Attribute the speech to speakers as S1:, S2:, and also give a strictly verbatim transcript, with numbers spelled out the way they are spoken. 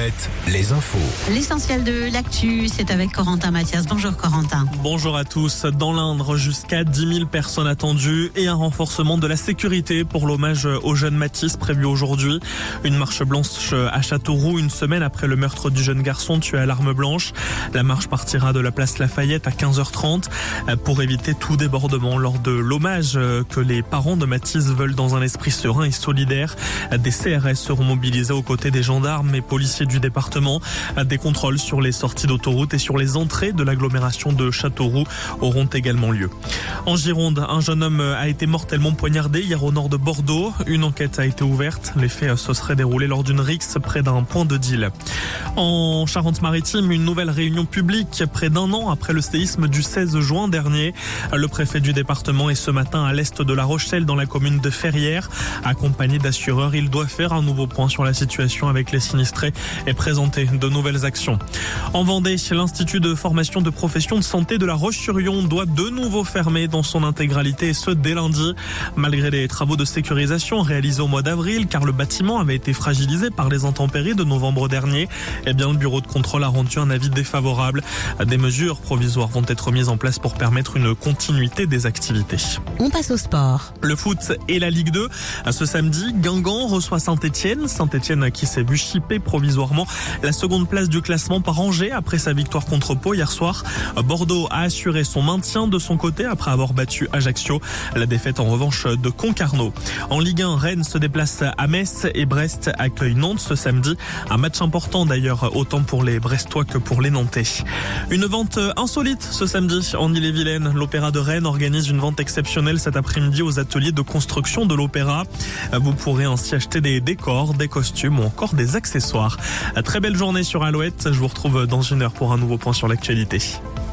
S1: Alouette, les infos.
S2: L'essentiel de l'actu, c'est avec Corentin Mathias. Bonjour Corentin.
S3: Bonjour à tous. Dans l'Indre, jusqu'à dix mille personnes attendues et un renforcement de la sécurité pour l'hommage au jeune Mathis prévu aujourd'hui. Une marche blanche à Châteauroux, une semaine après le meurtre du jeune garçon tué à l'arme blanche. La marche partira de la place Lafayette à quinze heures trente pour éviter tout débordement lors de l'hommage que les parents de Mathis veulent dans un esprit serein et solidaire. Des C R S seront mobilisés aux côtés des gendarmes et policiers du département. Des contrôles sur les sorties d'autoroute et sur les entrées de l'agglomération de Châteauroux auront également lieu. En Gironde, un jeune homme a été mortellement poignardé hier au nord de Bordeaux. Une enquête a été ouverte. Les faits se seraient déroulés lors d'une rixe près d'un point de deal. En Charente-Maritime, une nouvelle réunion publique près d'un an après le séisme du seize juin dernier. Le préfet du département est ce matin à l'est de La Rochelle dans la commune de Ferrières. Accompagné d'assureurs, il doit faire un nouveau point sur la situation avec les sinistrés et présenter de nouvelles actions. En Vendée, l'Institut de formation de professions de santé de La Roche-sur-Yon doit de nouveau fermer dans son intégralité et ce dès lundi. Malgré les travaux de sécurisation réalisés au mois d'avril, car le bâtiment avait été fragilisé par les intempéries de novembre dernier, eh bien le bureau de contrôle a rendu un avis défavorable. Des mesures provisoires vont être mises en place pour permettre une continuité des activités.
S2: On passe au sport.
S3: Le foot et la Ligue deux. Ce samedi, Guingamp reçoit Saint-Etienne. Saint-Etienne qui s'est vu chipper provisoirement la seconde place du classement par Angers après sa victoire contre Pau hier soir. Bordeaux a assuré son maintien de son côté après avoir battu Ajaccio. La défaite en revanche de Concarneau. En Ligue un, Rennes se déplace à Metz et Brest accueille Nantes ce samedi. Un match important d'ailleurs autant pour les Brestois que pour les Nantais. Une vente insolite ce samedi en Ille-et-Vilaine. L'Opéra de Rennes organise une vente exceptionnelle cet après-midi aux ateliers de construction de l'Opéra. Vous pourrez ainsi acheter des décors, des costumes ou encore des accessoires. Très belle journée sur Alouette. Je vous retrouve dans une heure pour un nouveau point sur l'actualité.